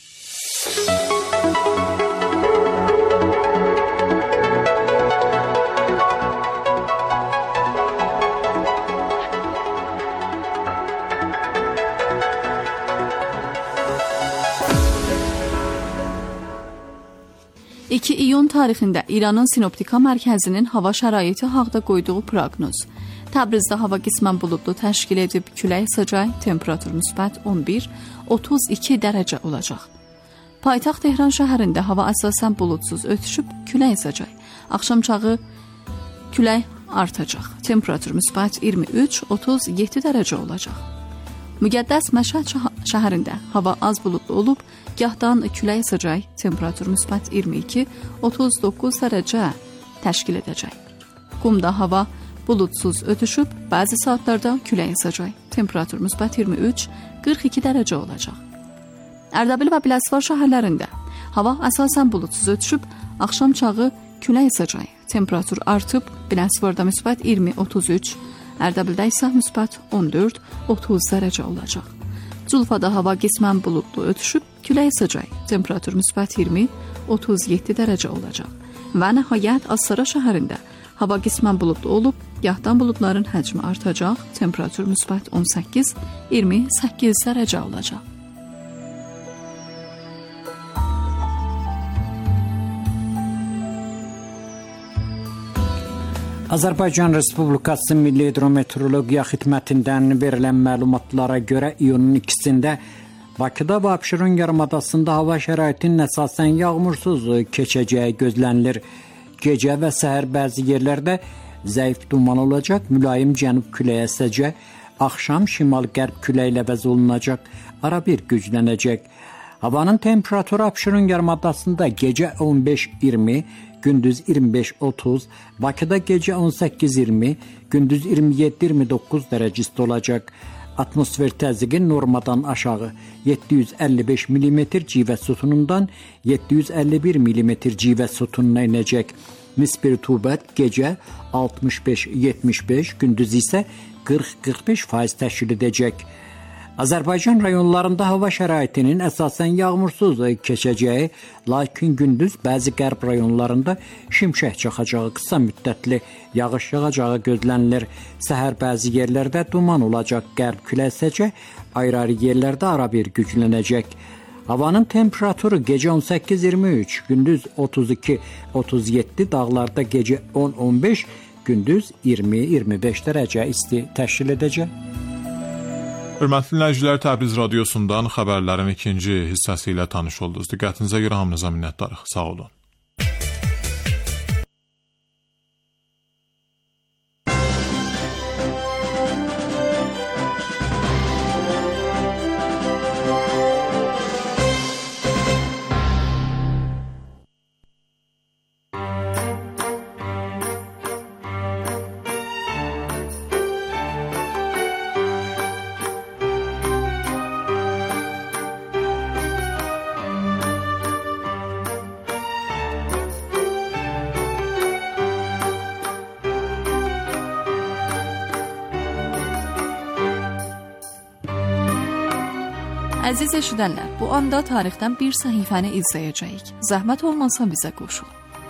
iki iyun tarixində İranın Sinoptika Mərkəzinin hava şəraiti haqqında qoyduğu proqnoz. Təbrizdə hava qismən buludlu təşkil edib, külək əsəcək, temperatur müsbət on bir otuz iki dərəcə olacaq. Paytaxt Tehran şəhərində hava əsasən buludsuz ötüşüb, külək əsəcək. Axşam çağı külək artacaq. Temperatur müsbət iyirmi üç otuz yeddi dərəcə olacaq. Müqəddəs Məşhəd şəhərində hava az buludlu olub, gahdan külək əsəcək, temperatur müsbət iyirmi iki otuz doqquz dərəcə təşkil edəcək. Qumda hava buludsuz ötüşüb, bəzi saatlarda külək əsəcək, temperatur müsbət iyirmi üç qırx iki dərəcə olacaq. Ərdəbil və Biləsuvar şəhərlərində hava əsasən buludsuz ötüşüb, axşam çağı külək əsəcək, temperatur artıb, Biləsuvarda müsbət iyirmi otuz üç, Ərdəbildə isə müsbət on dörd otuz dərəcə olacaq. Culfada hava qismən buludlu ötüşüb, külək əsəcək, temperatur müsbət iyirmi otuz yeddi dərəcə olacaq. Və nəhayət Astara şəhərində hava qismən buludlu olub, gahdan buludların həcmi artacaq, temperatur müsbət on səkkiz iyirmi səkkiz dərəcə olacaq. Azərbaycan Respublikası Milli Hidrometeorologiya Xidmətindən verilən məlumatlara görə iyunun ikisində Bakıda və Abşeron yarımadasında hava şəraitinin əsasən yağmursuz keçəcəyi gözlənilir. Gecə və səhər bəzi yerlərdə zəif duman olacaq, mülayim cənub küləyi əsəcək, axşam şimal-qərb küləyi ilə əvəz olunacaq, ara bir güclənəcək. Havanın temperaturu Abşeron yarımadasında gecə on beş iyirmi, gündüz iyirmi beş otuz, Bakıda gecə on səkkiz iyirmi, gündüz iyirmi yeddi iyirmi doqquz dərəcə isti olacaq. Atmosfer təzyiqi normadan aşağı yeddi yüz əlli beş millimetr civə sütunundan yeddi yüz əlli bir millimetr civə sütununa inəcək. Nisbi rütubət gecə altmış beş yetmiş beş, gündüz isə qırx qırx beş faiz təşkil edəcək. Azərbaycan rayonlarında hava şəraitinin əsasən yağmursuz keçəcəyi, lakin gündüz bəzi qərb rayonlarında şimşək çaxacağı, qısa müddətli yağış yağacağı gözlənilir. Səhər bəzi yerlərdə duman olacaq, qərb küləyi əsəcək, ayrı-ayrı yerlərdə ara bir güclənəcək. Havanın temperaturu gecə on səkkiz iyirmi üç, gündüz otuz iki otuz yeddi, dağlarda gecə on on beş, gündüz iyirmi iyirmi beş dərəcə isti təşkil edəcək. Hörmətli dinləyicilər, Təbriz radiosundan xəbərlərin ikinci hissəsi ilə tanış oldunuz. Diqqətinizə görə hamınıza minnətdarıq. Sağ olun. Əziz eşidənlər, bu anda tarixdən bir səhifəni izləyəcəyik. Zəhmət olmasa bizə qoşulun.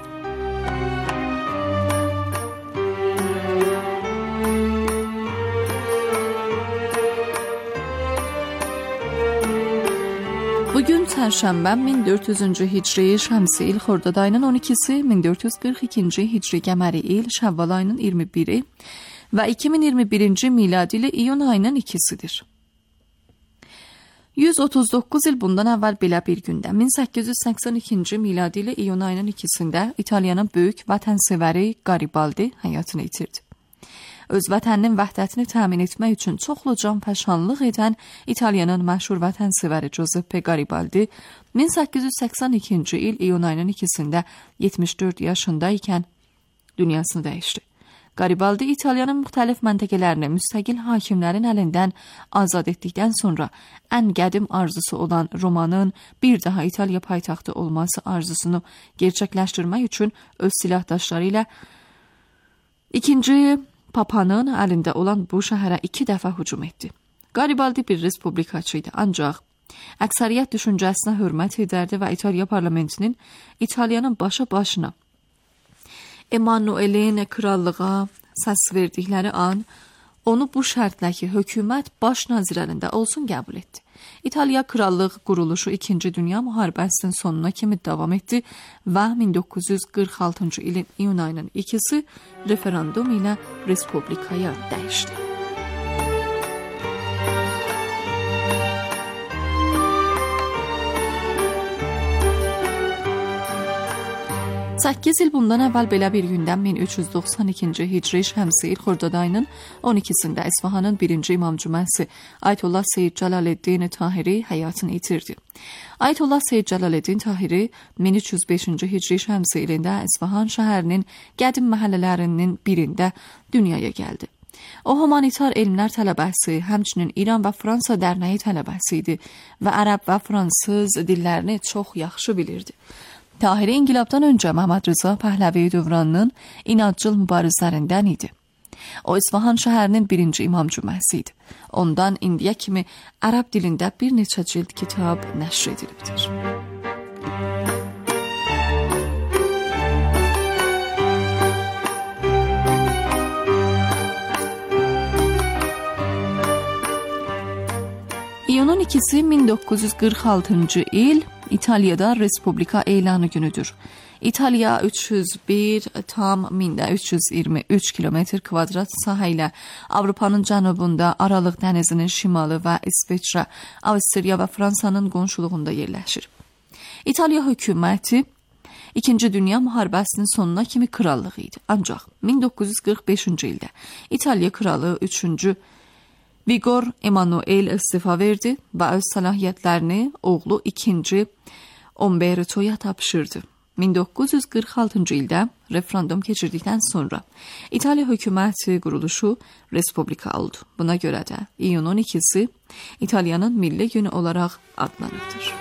Bugün Çərşənbə min dörd yüzüncü hicri şəmsi il Xordad ayının on ikisi, min dörd yüz qırx ikinci hicri qəməri il Şəvval ayının iyirmi biri və iki min iyirmi birinci miladi ili iyun ayının ikisidir. yüz otuz doqquz il bundan əvvəl belə bir gündə, min səkkiz yüz səksən ikinci miladi ili iyun ayının ikisində İtaliyanın böyük vətənsevəri Garibaldi həyatını itirdi. Öz vətəninin vəhdətini təmin etmək üçün çoxlu canfəşanlıq edən İtaliyanın məşhur vətənsevəri Giuseppe Garibaldi min səkkiz yüz səksən ikinci il iyun ayının ikisində yetmiş dörd yaşında ikən dünyasını dəyişdi. Garibaldi İtaliyanın müxtəlif məntəqələrini müstəqil hakimlərin əlindən azad etdikdən sonra ən qədim arzusu olan Romanın bir daha İtaliya paytaxtı olması arzusunu gerçəkləşdirmək üçün öz silahdaşları ilə ikinci Papanın əlində olan bu şəhərə iki dəfə hücum etdi. Garibaldi bir respublikaçı idi, ancaq əksəriyyət düşüncəsinə hörmət edərdi və İtaliya parlamentinin İtaliyanın başa başına Emanuelin krallığa səs verdikləri an onu bu şərtlə ki, hökumət baş nazirlərində olsun qəbul etdi. İtaliya krallıq quruluşu ikinci Dünya müharibəsinin sonuna kimi davam etdi və min doqquz yüz qırx altıncı ilin iyun ayının ikisi referendum ilə respublikaya dəyişdi. səkkiz il bundan əvvəl belə bir gündən min üç yüz doxsan ikinci hicri şəmsi il Xordad ayının on ikisində İsfahanın birinci imam cüməsi Ayətullah Seyyid Cəlaleddin Tahiri həyatını itirdi. Ayətullah Seyyid Cəlaleddin Tahiri min üç yüz beşinci hicri şəmsi ilində İsfahan şəhərinin qədim məhəllələrinin birində dünyaya gəldi. O, humanitar elmlər tələbəsi, həmçinin İran və Fransa dərnəyi tələbəsi idi və ərəb və fransız dillərini çox yaxşı bilirdi. Tahiri İnqilabdan öncə Məhəmməd Rza Pəhləvi dövranının inadcıl mübarizlərindən idi. O, İsfahan şəhərinin birinci imam cüməsi idi. Ondan indiyə kimi ərəb dilində bir neçə cild kitab nəşr edilibdir. İyunun ikisi min doqquz yüz qırx altıncı il İtaliyada Respublika elanı günüdür. İtaliya üç yüz bir tam mində üç yüz iyirmi üç kilometr kvadrat sahə ilə Avropanın cənubunda Aralıq dənizinin şimalı və İsveçrə, Avstriya və Fransanın qonşuluğunda yerləşir. İtaliya hökuməti İkinci Dünya müharibəsinin sonuna kimi krallıq idi. Ancaq min doqquz yüz qırx beşinci ildə İtaliya kralı üçüncü Vigor Emanuel istifa verdi və öz səlahiyyətlərini oğlu ikinci Umberto'ya tapşırdı. min doqquz yüz qırx altıncı ildə referendum keçirdikdən sonra İtaliya hökuməti quruluşu respublika oldu. Buna görə də iyun on ikisi İtaliyanın milli günü olaraq adlanırdır.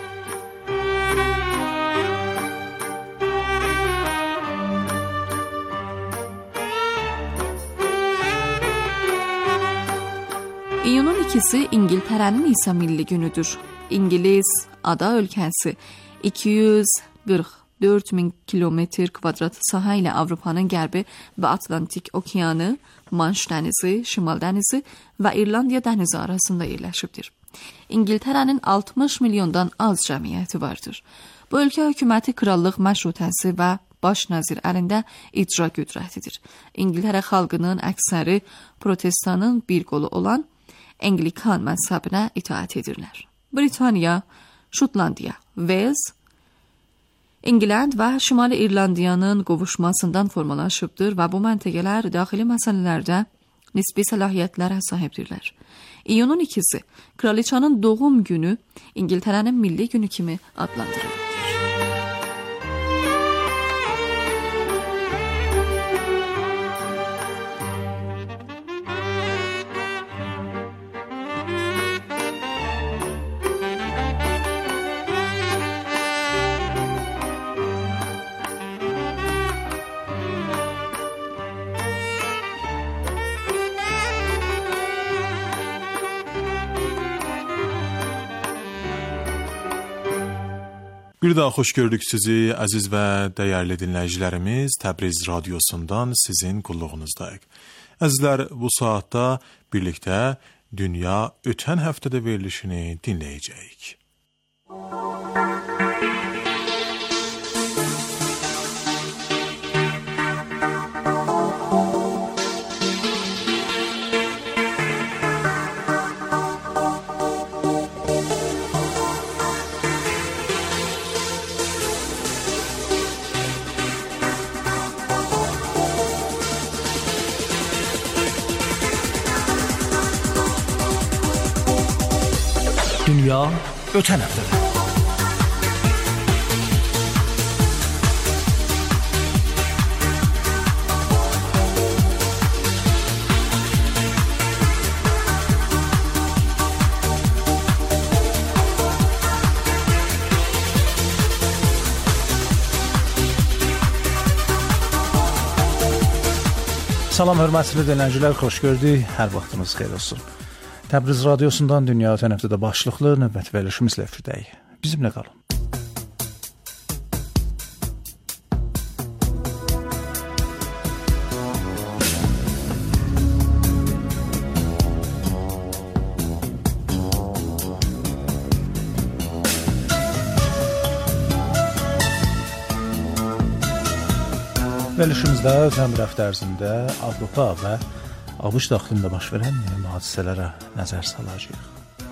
İyunun ikisi İngiltərənin isə milli günüdür. İngiliz ada ölkəsi iki yüz qırx dörd min kilometr kvadrat sahə ilə Avropanın qərbi və Atlantik okeanı, Manş dənizi, Şimal dənizi və İrlandiya dənizi arasında yerləşibdir. İngiltərənin altmış milyondan az cəmiyyəti vardır. Bu ölkə hökuməti krallıq məşrutəsi və baş nazir əlində icra qüdrətidir. İngiltərə xalqının əksəri protestanın bir qolu olan Anglikan məzhəbinə itaat edirlər. Britaniya, Şotlandiya, Wales, İnglənd və Şimali İrlandiyanın qovuşmasından formalaşıbdır və bu məntəqələr daxili məsələlərdə nisbi səlahiyyətlərə sahibdirlər. İyunun ikisi kraliçanın doğum günü İngiltərənin milli günü kimi adlandırılır. Bir daha xoş gördük sizi, əziz və dəyərli dinləyicilərimiz. Təbriz radiosundan sizin qulluğunuzdayıq. Əzizlər, bu saatda birlikdə Dünya ötən həftədə verilişini dinləyəcəyik. Dünya ötən həftədə. Salam hörmətli dinləyicilər, xoş gördük. Hər vaxtınız xeyir olsun. Təbriz radiosundan Dünya ötən həftədə başlıqlı növbəti verilişimizlə efirdəyik. Bizimlə qalın. Verilişimizdə ötən bir həftə ərzində Avropa və ABŞ daxilində baş verən mühüm hadisələrə nəzər salacağıq.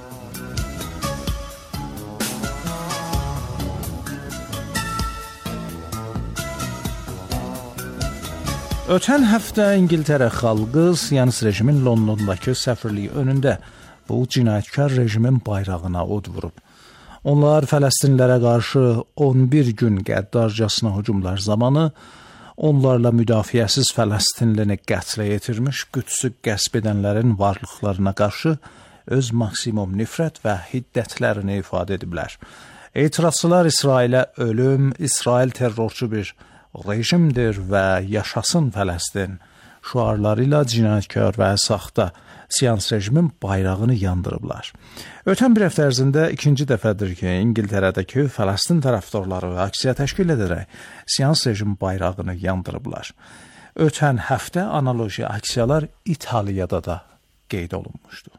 Ötən həftə İngiltərə xalqı Siyonist rejimin Londondakı səfirliyi önündə bu cinayətkar rejimin bayrağına od vurub. Onlar Fələstinlilərə qarşı on bir gün qəddarcasına hücumlar zamanı onlarla müdafiəsiz Fələstinlini qətlə yetirmiş, Qüdsü qəsb edənlərin varlıqlarına qarşı öz maksimum nifrət və hiddətlərini ifadə ediblər. Etirazçılar İsrailə ölüm, İsrail terrorçu bir rejimdir və yaşasın Fələstin şüarları ilə cinayətkar və saxta Siyonist rejimin bayrağını yandırıblar. Ötən bir həftə ərzində ikinci dəfədir ki, İngiltərədəki Fələstin tərəfdarları aksiya təşkil edərək Siyonist rejim bayrağını yandırıblar. Ötən həftə analoji aksiyalar İtaliyada da qeyd olunmuşdu.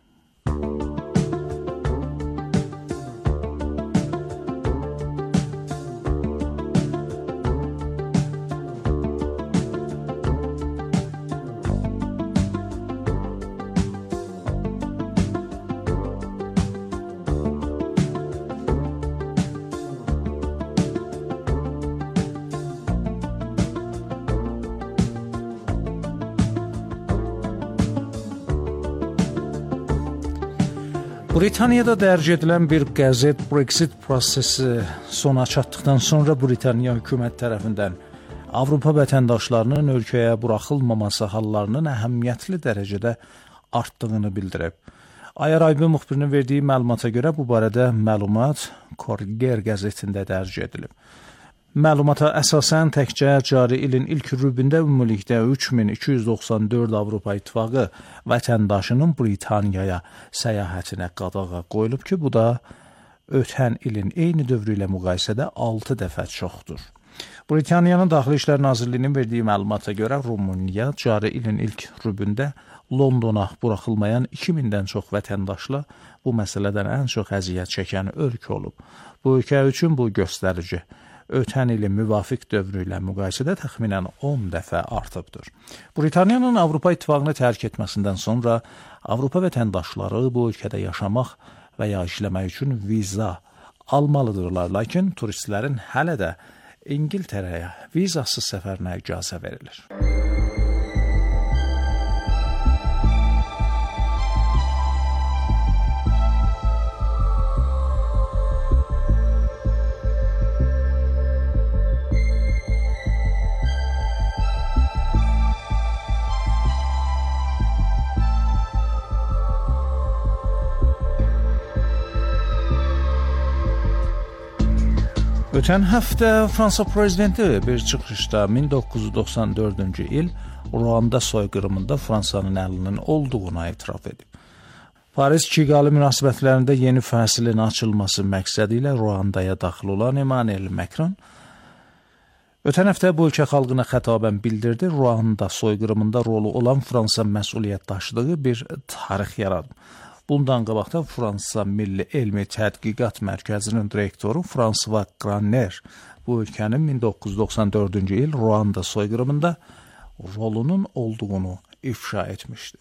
Britaniyada dərc edilən bir qəzet Brexit prosesi sona çatdıqdan sonra Britaniya hökumət tərəfindən Avropa vətəndaşlarının ölkəyə buraxılmaması hallarının əhəmiyyətli dərəcədə artdığını bildirib. Ayar Aybi müxbirinin verdiyi məlumata görə bu barədə məlumat Corriere qəzetində dərc edilib. Məlumata əsasən təkcə cari ilin ilk rübündə ümumilikdə üç min iki yüz doxsan dörd Avropa İttifaqı vətəndaşının Britaniyaya səyahətinə qadağa qoyulub ki, bu da ötən ilin eyni dövrü ilə müqayisədə altı dəfə çoxdur. Britaniyanın Daxili İşlər Nazirliyinin verdiyi məlumata görə Rumıniya cari ilin ilk rübündə Londona buraxılmayan iki mindən çox vətəndaşla bu məsələdən ən çox əziyyət çəkən ölkə olub. Bu ölkə üçün bu göstərici ötən ilin müvafiq dövrü ilə müqayisədə təxminən on dəfə artıbdır. Britaniyanın Avropa İttifaqını tərk etməsindən sonra Avropa vətəndaşları bu ölkədə yaşamaq və ya işləmək üçün viza almalıdırlar, lakin turistlərin hələ də İngiltərəyə vizasız səfərinə icazə verilir. Ötən həftə Fransa prezidenti bir çıxışda min doqquz yüz doxsan dördüncü il Ruanda soyqırımında Fransanın əlinin olduğuna etiraf edib. Paris-Kigali münasibətlərində yeni fəslin açılması məqsədi ilə Ruandaya daxil olan Emmanuel Macron ötən həftə bu ölkə xalqına xətabən bildirdi, Ruanda soyqırımında rolu olan Fransa məsuliyyət daşıdığı bir tarix yaradıb. Bundan qabaqda Fransa Milli Elmi Tədqiqat Mərkəzinin direktoru François Granner bu ölkənin min doqquz yüz doxsan dördüncü il Ruanda soyqırımında rolunun olduğunu ifşa etmişdi.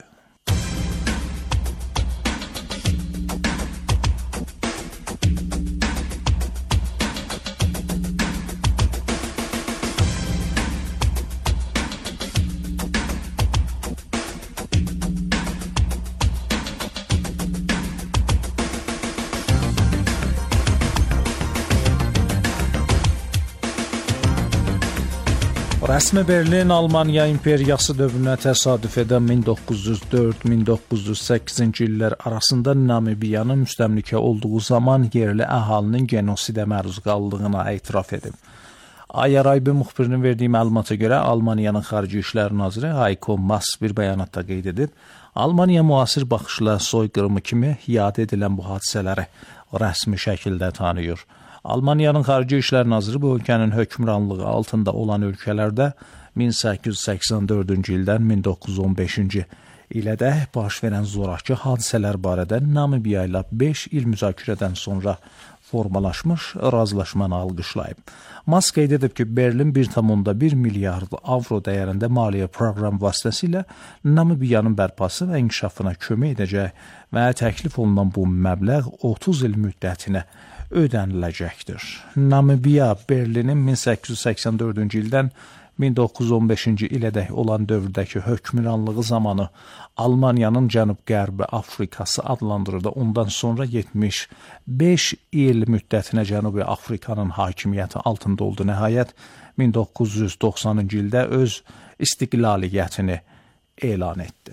Rəsmi Berlin Almaniya imperiyası dövrünə təsadüf edən min doqquz yüz dörd min doqquz yüz səkkizinci illər arasında Namibiyanın müstəmləkə olduğu zaman yerli əhalinin genosidə məruz qaldığına etiraf edib. Ayaraybi müxbirinin verdiyi məlumata görə Almaniyanın Xarici İşlər Naziri Heiko Maas bir bəyanatda qeyd edib, Almaniya müasir baxışla soyqırımı kimi yad edilən bu hadisələri rəsmi şəkildə tanıyır. Almaniyanın Xarici İşlər Naziri bu ölkənin hökmranlığı altında olan ölkələrdə min səkkiz yüz səksən dördüncü ildən min doqquz yüz on beşinci ilədək baş verən zorakı hadisələr barədə Namibiya ilə beş il müzakirədən sonra formalaşmış razılaşmanı alqışlayıb. Maas qeyd edib ki, Berlin bir tam bir milyard avro dəyərində maliyyə proqram vasitəsilə Namibiyanın bərpası və inkişafına kömək edəcək və təklif olunan bu məbləğ otuz il müddətinə ödəniləcəkdir. Namibiya Berlinin min səkkiz yüz səksən dördüncü ildən min doqquz yüz on beşinci ilədək olan dövrdəki hökmranlığı zamanı Almaniyanın Cənub-Qərbi Afrikası adlandırıldı. Ondan sonra yetmiş beş il müddətinə Cənubi Afrikanın hakimiyyəti altında oldu. Nəhayət min doqquz yüz doxsanıncı ildə öz istiqlaliyyətini elan etdi.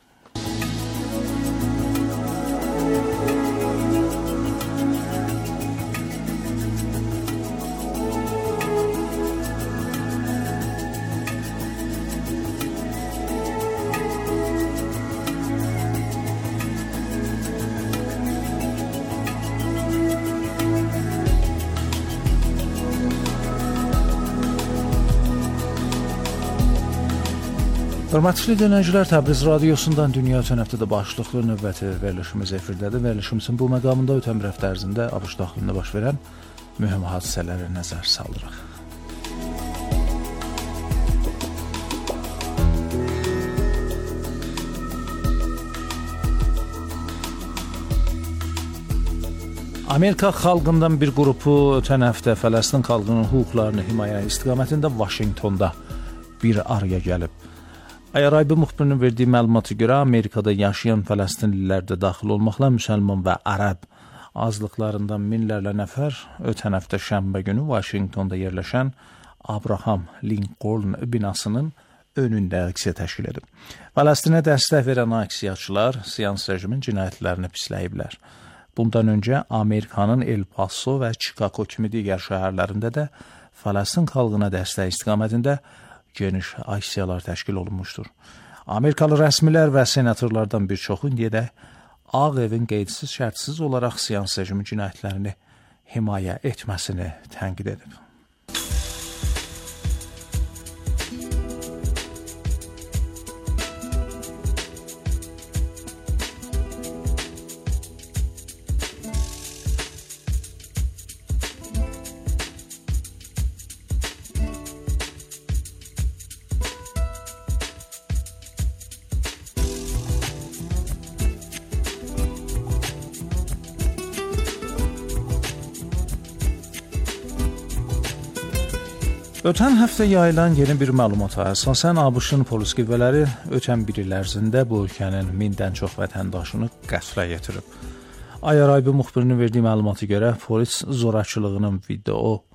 Hörmətli dinləyicilər, Təbriz radiosundan dünya ötən həftədə başlıqlı növbəti verilişimiz efirdədir. Verilişimizin bu məqamında ötən bir həftə ərzində ABŞ daxilində baş verən mühüm hadisələrə nəzər saldırıq. Amerika xalqından bir qrupu ötən həftə Fələstin xalqının hüquqlarını himayə istiqamətində Vaşinqtonda bir araya gəlib. Ayaraybi müxbirinin verdiyi məlumata görə Amerikada yaşayan Fələstinlilər də daxil olmaqla müsəlman və ərəb azlıqlarından minlərlə nəfər ötən həftə şənbə günü Vaşinqtonda yerləşən Abraham Lincoln binasının önündə aksiya təşkil edib. Fələstinə dəstək verən aksiyaçılar siyans rejimin cinayətlərini pisləyiblər. Bundan öncə Amerikanın El Paso və Chicago kimi digər şəhərlərində də Fələstin xalqına dəstək istiqamətində geniş aksiyalar təşkil olunmuşdur. Amerikalı rəsmilər və senatorlardan bir çoxu indi də Ağ Evin qeydsiz şərtsiz olaraq siyans rejimi cinayətlərini himayə etməsini tənqid edib. Ötən həftə yayılan yeni bir məlumata əsasən ABŞ-ın polis qüvvələri ötən bir il ərzində bu ölkənin mindən çox vətəndaşını qətlə yetirib. Ayaraybi müxbirinin verdiyi məlumata görə polis zorakılığının video